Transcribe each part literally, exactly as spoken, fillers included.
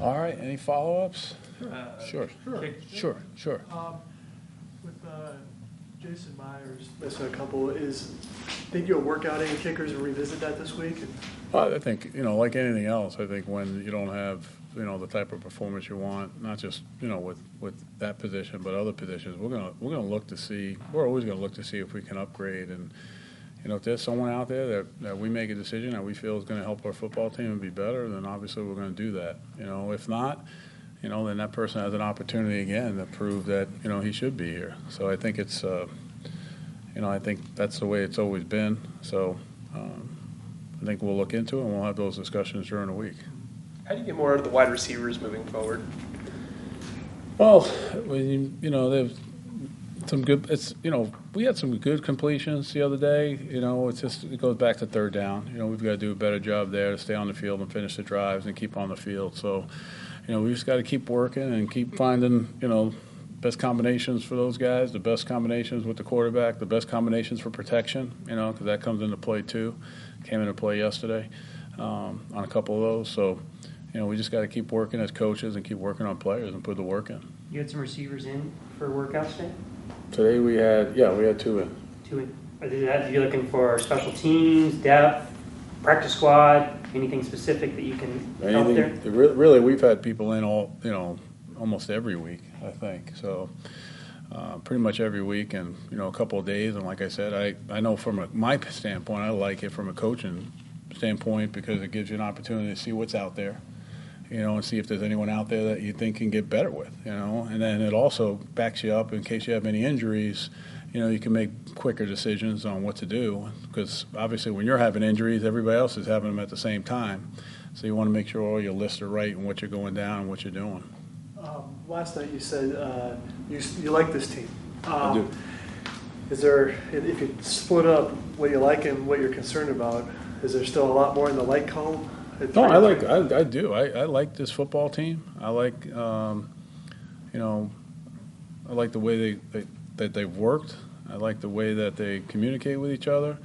All right, any follow-ups? Uh, Sure, Sure. sure, sure. Um, with uh, Jason Myers missing a couple, is think you'll work out any kickers and revisit that this week? Well, I think, you know, like anything else, I think when you don't have, you know, the type of performance you want, not just, you know, with, with that position, but other positions, we're gonna we're gonna look to see. We're always gonna look to see if we can upgrade. And you know, if there's someone out there that, that we make a decision that we feel is going to help our football team and be better, then obviously we're going to do that. You know, if not, you know, then that person has an opportunity again to prove that, you know, he should be here. So I think it's, uh, you know, I think that's the way it's always been. So um, I think we'll look into it and we'll have those discussions during the week. How do you get more out of the wide receivers moving forward? Well, when you, you know, they've some good. It's you know we had some good completions the other day. You know, it's just it goes back to third down. You know, we've got to do a better job there to stay on the field and finish the drives and keep on the field. So, you know, we just got to keep working and keep finding you know best combinations for those guys, the best combinations with the quarterback, the best combinations for protection. You know, because that comes into play too. Came into play yesterday um, on a couple of those. So, you know, we just got to keep working as coaches and keep working on players and put the work in. You had some receivers in for workouts today? Today we had, yeah, we had two in. Two in. Are they, are you looking for special teams, depth, practice squad, anything specific that you can help there? Anything, really, we've had people in all, you know, almost every week, I think. So uh, pretty much every week and, you know, a couple of days. And like I said, I, I know from a, my standpoint, I like it from a coaching standpoint because it gives you an opportunity to see what's out there. You know, and see if there's anyone out there that you think can get better with, you know. And then it also backs you up in case you have any injuries, you know, you can make quicker decisions on what to do because obviously when you're having injuries, everybody else is having them at the same time. So you want to make sure all your lists are right and what you're going down and what you're doing. Um, last night you said uh, you, you like this team. Um, I do. Is there, if you split up what you like and what you're concerned about, is there still a lot more in the like column? No, I like. I, I do. I, I like this football team. I like, um, you know, I like the way they, they that they've worked. I like the way that they communicate with each other.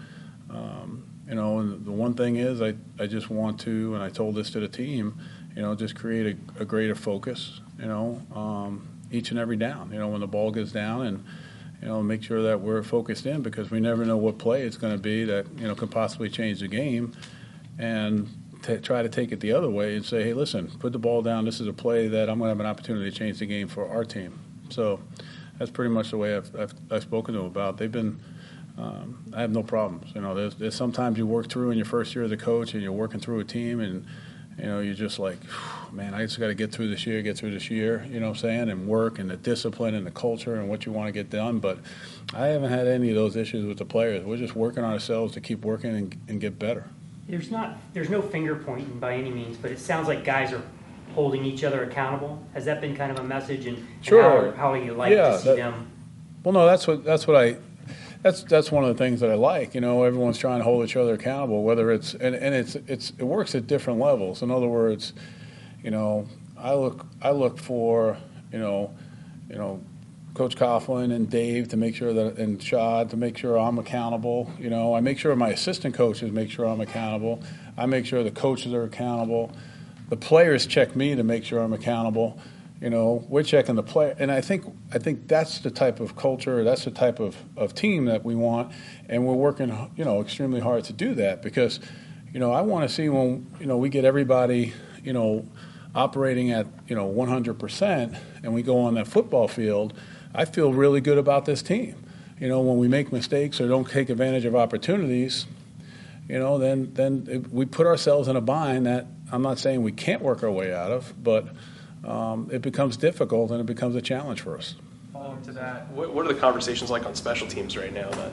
Um, you know, and the one thing is, I, I just want to, and I told this to the team, you know, just create a, a greater focus. You know, um, each and every down. You know, when the ball goes down, and you know, make sure that we're focused in because we never know what play it's going to be that you know could possibly change the game, and. To try to take it the other way and say, hey, listen, put the ball down. This is a play that I'm going to have an opportunity to change the game for our team. So that's pretty much the way I've, I've, I've spoken to them about. They've been um, – I have no problems. You know, there's, there's sometimes you work through in your first year as a coach and you're working through a team and, you know, you're just like, man, I just got to get through this year, get through this year, you know what I'm saying, and work and the discipline and the culture and what you want to get done. But I haven't had any of those issues with the players. We're just working on ourselves to keep working and, and get better. There's not, there's no finger pointing by any means, but it sounds like guys are holding each other accountable. Has that been kind of a message, and, sure. and how, how you like yeah, to see that, them? Well, no, that's what that's what I, that's that's one of the things that I like. You know, everyone's trying to hold each other accountable, whether it's and, and it's it's it works at different levels. In other words, you know, I look I look for you know, you know. Coach Coughlin and Dave to make sure that, and Shad to make sure I'm accountable. You know, I make sure my assistant coaches make sure I'm accountable. I make sure the coaches are accountable. The players check me to make sure I'm accountable. You know, we're checking the player, and I think I think that's the type of culture, that's the type of, of team that we want, and we're working, you know, extremely hard to do that because, you know, I want to see when you know we get everybody, you know, operating at you know one hundred percent, and we go on that football field. I feel really good about this team. You know, when we make mistakes or don't take advantage of opportunities, you know, then then it, we put ourselves in a bind that I'm not saying we can't work our way out of, but um, it becomes difficult and it becomes a challenge for us. Following to that, what, what are the conversations like on special teams right now? Then?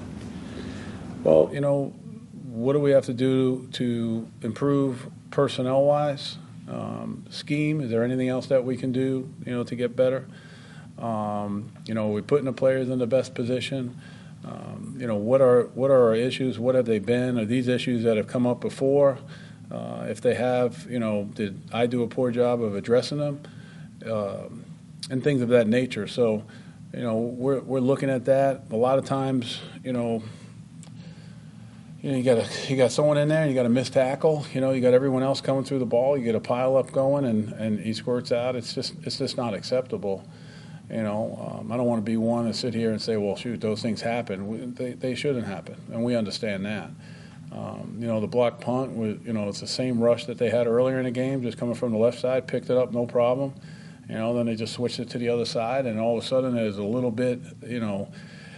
Well, you know, what do we have to do to improve personnel-wise? Um, scheme, is there anything else that we can do, you know, to get better? Um, you know, we're putting the players in the best position. Um, you know, what are what are our issues? What have they been? Are these issues that have come up before? Uh, if they have, you know, did I do a poor job of addressing them? Um, and things of that nature. So, you know, we're we're looking at that. A lot of times, you know, you know, you got a, you got someone in there, and you got a missed tackle. You know, you got everyone else coming through the ball. You get a pile up going, and, and he squirts out. It's just it's just not acceptable. You know, um, I don't want to be one to sit here and say, well, shoot, those things happen. We, they they shouldn't happen, and we understand that. Um, you know, the block punt was, you know, it's the same rush that they had earlier in the game, just coming from the left side, picked it up, no problem. You know, then they just switched it to the other side, and all of a sudden there's a little bit, you know,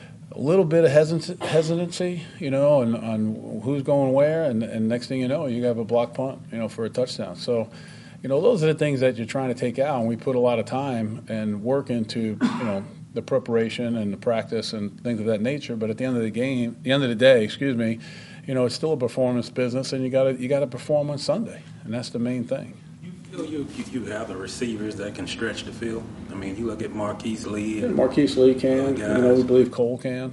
a little bit of hesitancy, hesitancy you know, on, on who's going where, and, and next thing you know, you have a block punt, you know, for a touchdown. So, you know, those are the things that you're trying to take out, and we put a lot of time and work into, you know, the preparation and the practice and things of that nature. But at the end of the game, the end of the day, excuse me, you know, it's still a performance business, and you got to you got to perform on Sunday, and that's the main thing. You feel you, you have the receivers that can stretch the field? I mean, you look at Marquise Lee. And Marquise Lee can. You know, we believe Cole can.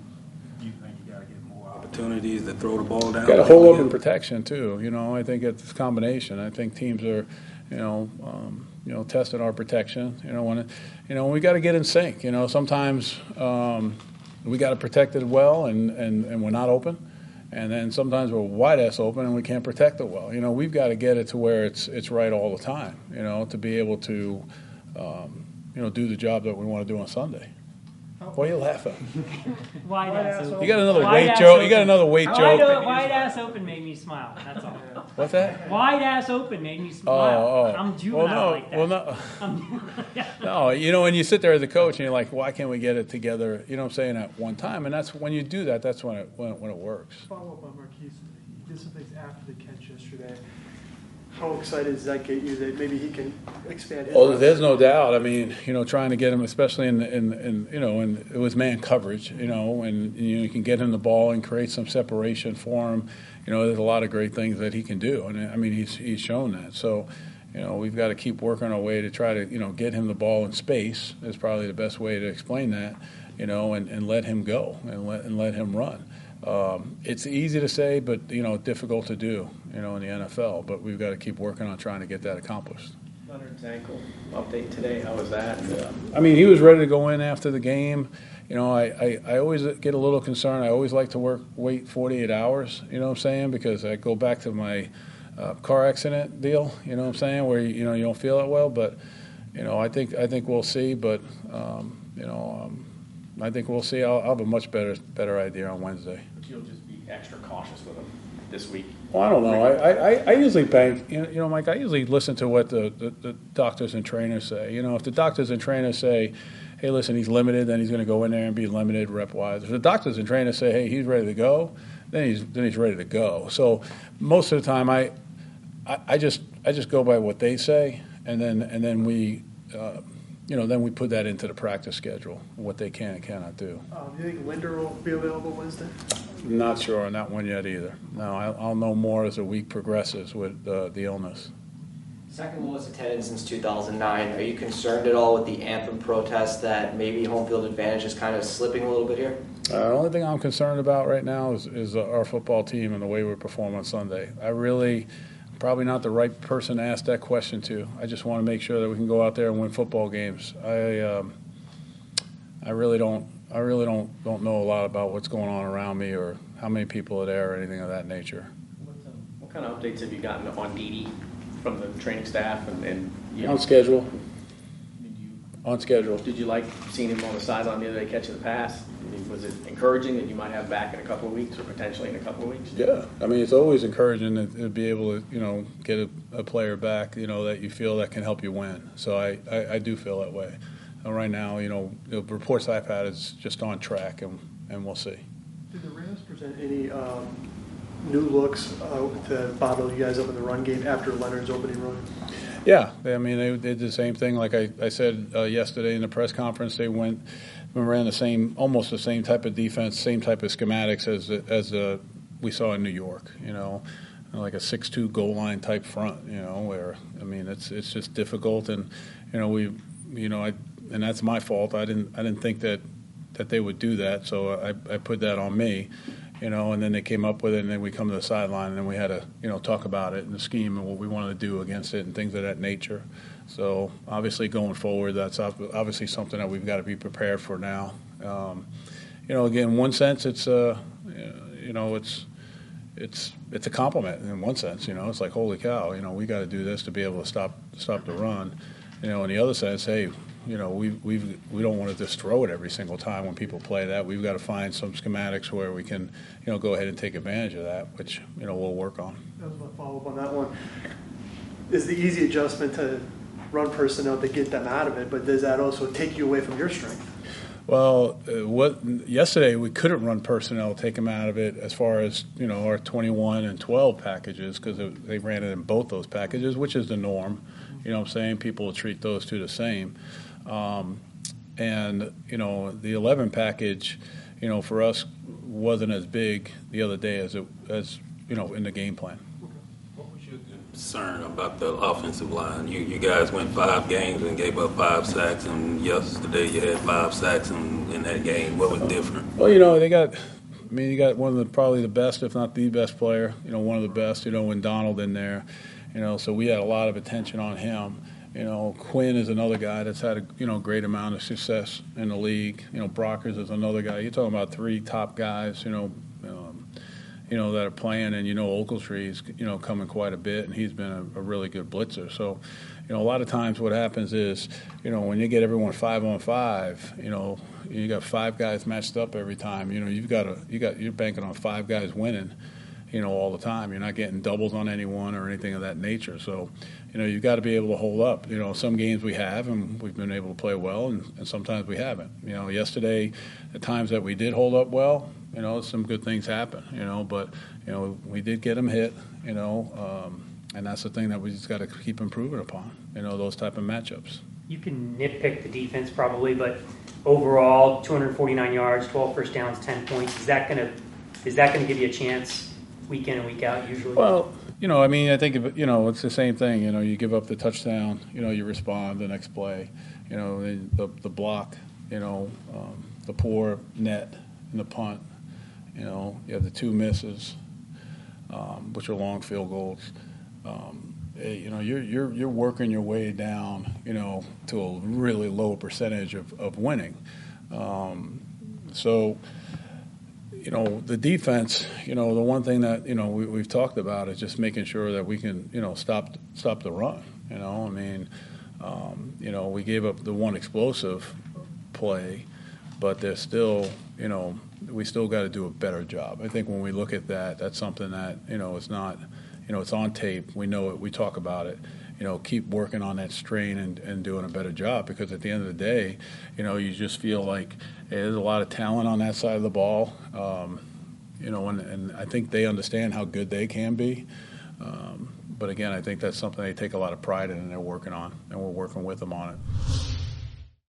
You think you got to get more opportunities to throw the ball down? Got to hold open protection too. You know, I think it's a combination. I think teams are, you know, um, you know, testing our protection. You know, when, it, you know, we got to get in sync. You know, sometimes um, we got to protect it well, and, and, and we're not open. And then sometimes we're wide ass open and we can't protect it well. You know, we've got to get it to where it's it's right all the time. You know, to be able to, um, you know, do the job that we want to do on Sunday. Why are you laughing? Wide ass open. You got another Wide weight ass joke. open. You got another weight Wide, joke. o- wide ass open made me smile. That's all. What's that? Wide ass open made me Oh, smile. oh. I'm juvenile well, no, like that. well, no. I'm, yeah. No, you know, when you sit there as a coach and you're like, why can't we get it together, you know what I'm saying, at one time? And that's when you do that, that's when it when, when it works. Follow up on Marquise. He did some things after the catch yesterday. How excited does that get you that maybe he can expand his? Oh, there's no doubt. I mean, you know, trying to get him, especially in, in, in you know, and it was man coverage, you know, and you know, you can get him the ball and create some separation for him. You know, there's a lot of great things that he can do, and I mean, he's he's shown that. So, you know, we've got to keep working our way to try to, you know, get him the ball in space. Is probably the best way to explain that, you know, and, and let him go and let and let him run. Um, it's easy to say, but, you know, difficult to do, you know, in the N F L. But we've got to keep working on trying to get that accomplished. Leonard's ankle update today. How was that? Yeah. I mean, he was ready to go in after the game. You know, I, I, I always get a little concerned. I always like to work wait forty-eight hours, you know what I'm saying, because I go back to my uh, car accident deal, you know what I'm saying, where, you know, you don't feel it well. But, you know, I think I think we'll see. But, um, you know, um, I think we'll see. I'll, I'll have a much better better idea on Wednesday. But you'll just be extra cautious with him this week. Well, I don't know. I, I, I usually bank, you know, you know, Mike, I usually listen to what the, the, the doctors and trainers say. You know, if the doctors and trainers say, hey, listen, he's limited, then he's going to go in there and be limited rep-wise. If the doctors and trainers say, hey, he's ready to go, then he's then he's ready to go. So most of the time I I, I just I just go by what they say, and then and then we uh, you know, then we put that into the practice schedule, what they can and cannot do. Um, do you think Linder will be available Wednesday? Not sure on that one yet either. No, I'll, I'll know more as the week progresses with uh, the illness. Second lowest attendance since two thousand nine. Are you concerned at all with the anthem protest that maybe home field advantage is kind of slipping a little bit here? Uh, the only thing I'm concerned about right now is, is uh, our football team and the way we perform on Sunday. I really, probably not the right person to ask that question to. I just want to make sure that we can go out there and win football games. I, um, I really don't, I really don't, don't know a lot about what's going on around me or how many people are there or anything of that nature. What, um, what kind of updates have you gotten on Dede from the training staff? And, and you On schedule. Did you, On schedule. did you like seeing him on the sideline the other day catching the pass? I mean, was it encouraging that you might have back in a couple of weeks or potentially in a couple of weeks? Yeah, I mean, it's always encouraging to, to be able to, you know, get a, a player back, you know, that you feel that can help you win. So I, I, I do feel that way. And right now, you know, the reports I've had is just on track, and, and we'll see. Did the Rams present any um, new looks uh, to bottle you guys up in the run game after Leonard's opening run? Yeah, they, I mean, they did the same thing. Like I, I said uh, yesterday in the press conference, they went and ran the same, almost the same type of defense, same type of schematics as as uh, we saw in New York. You know, like a six two goal line type front. You know, where I mean, it's it's just difficult, and you know we, you know, I and that's my fault. I didn't I didn't think that that they would do that, so I I put that on me. You know, and then they came up with it, and then we come to the sideline, and then we had to, you know, talk about it and the scheme and what we wanted to do against it and things of that nature. So obviously going forward, that's obviously something that we've got to be prepared for now. Um, you know, again, in one sense, it's uh, you know, it's it's it's a compliment in one sense. You know, it's like, holy cow, you know, we got to do this to be able to stop stop the run. You know, in the other sense, hey, you know, we we we don't want to just throw it every single time when people play that. We've got to find some schematics where we can, you know, go ahead and take advantage of that, which, you know, we'll work on. That was my follow-up on that one. Is the easy adjustment to run personnel to get them out of it, but does that also take you away from your strength? Well, uh, what yesterday we couldn't run personnel, take them out of it as far as, you know, our twenty-one and twelve packages, because they ran it in both those packages, which is the norm. You know what I'm saying? People will treat those two the same. Um, and, you know, the eleven package, you know, for us wasn't as big the other day as, it, as you know, in the game plan. What was your concern about the offensive line? You you guys went five games and gave up five sacks, and yesterday you had five sacks in, in that game. What was different? Well, you know, they got, I mean, you got one of the, probably the best, if not the best player, you know, one of the best, you know, when Donald in there, you know, so we had a lot of attention on him. You know, Quinn is another guy that's had a, you know, great amount of success in the league. You know, Brockers is another guy. You're talking about three top guys, you know, um, you know, that are playing, and, you know, Ogletree's, you know, coming quite a bit, and he's been a, a really good blitzer. So, you know, a lot of times what happens is, you know, when you get everyone five on five, you know, you got five guys matched up every time. You know, you've got a, you got, you're banking on five guys winning, you know, all the time. You're not getting doubles on anyone or anything of that nature. So, you know, you've got to be able to hold up. You know, some games we have, and we've been able to play well, and, and sometimes we haven't. You know, yesterday, the times that we did hold up well, you know, some good things happen, you know, but, you know, we did get them hit, you know, um, and that's the thing that we just got to keep improving upon, you know, those type of matchups. You can nitpick the defense probably, but overall, two hundred forty-nine yards, twelve first downs, ten points. Is that gonna is that gonna give you a chance week in and week out usually? Well, you know, I mean, I think, if, you know, it's the same thing. You know, you give up the touchdown, you know, you respond the next play. You know, the the, the block, you know, um, the poor net and the punt. You know, you have the two misses, um, which are long field goals. Um, you know, you're you're you're working your way down, you know, to a really low percentage of, of winning. Um, so, you know, the defense, you know, the one thing that, you know, we, we've talked about is just making sure that we can, you know, stop stop the run. You know, I mean, um, you know, we gave up the one explosive play, but there's still, you know, we still got to do a better job. I think when we look at that, that's something that, you know, it's not, you know, it's on tape. We know it. We talk about it. You know, keep working on that strain and, and doing a better job, because at the end of the day, you know, you just feel like hey, there's a lot of talent on that side of the ball. Um, you know, and, and I think they understand how good they can be. Um, but again, I think that's something they take a lot of pride in and they're working on, and we're working with them on it.